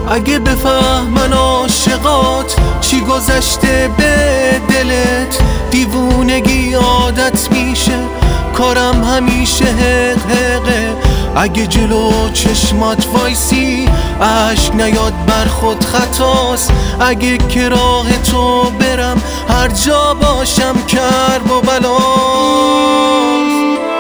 اگه بفهمن عاشقات چی گذشته به دلت، دیوونگی عادت میشه، کارم همیشه حقه. اگه جلو چشمات وایسی عشق نیاد بر خود خطاست، اگه که راه تو برم هر جا باشم کرب و بلاست.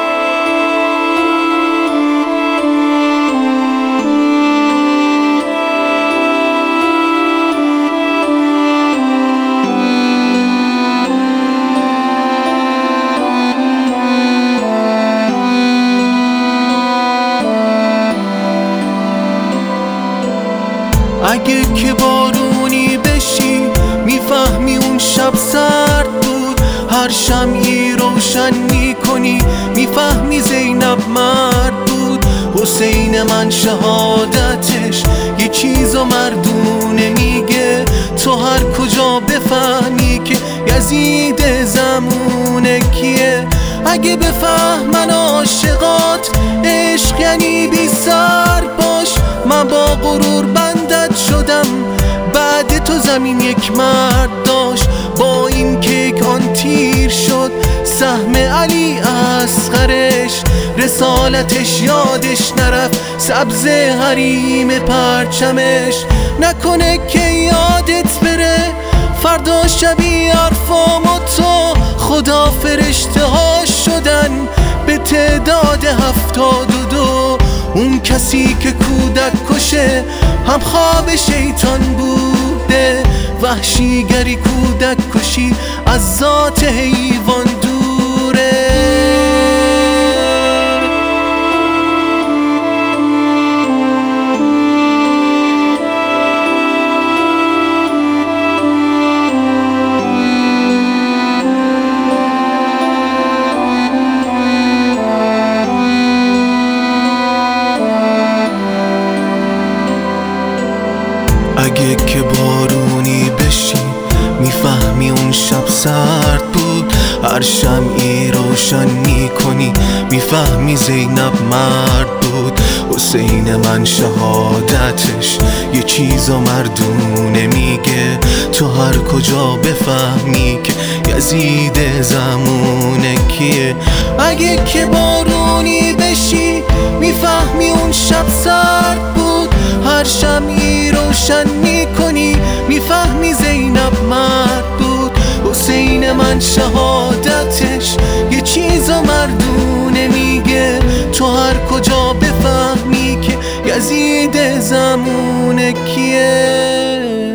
اگه که بارونی بشی میفهمی اون شب سرد بود، هر شمعی روشن میکنی میفهمی زینب مرد بود. حسین من شهادتش یه چیزو مردونه میگه، تو هر کجا بفهمی که یزید زمونه کیه. اگه بفهمن عاشقات عشق یعنی بی سر باش، من با غرور بندت شدم، بعد تو زمین یک مرد داشت. با این که آن تیر شد سهم علی اصغرش، رسالتش یادش نرفت سبز حریم پرچمش. نکنه که یادت بره فردا شبی عرفام و تو، خدا فرشته ها شدن به تعداد 72. اون کسی که کودک کشه هم خواب شیطان بوده، وحشیگری کودک کشی از ذات حیوان دوره. اگه که بارونی بشی میفهمی اون شب سرد بود، هر شمعی روشن میکنی میفهمی زینب مرد بود. حسین من شهادتش یه چیزو مردونه میگه، تو هر کجا بفهمی که یزید زمونه کیه. اگه که بارونی بشی میفهمی اون شب سرد بود، هر شمعی روشن میکنی میفهمی زینب مرد بود. حسین من شهادتش یه چیزو مردونه میگه، تو هر کجا بفهمی که یزید زمونه کیه.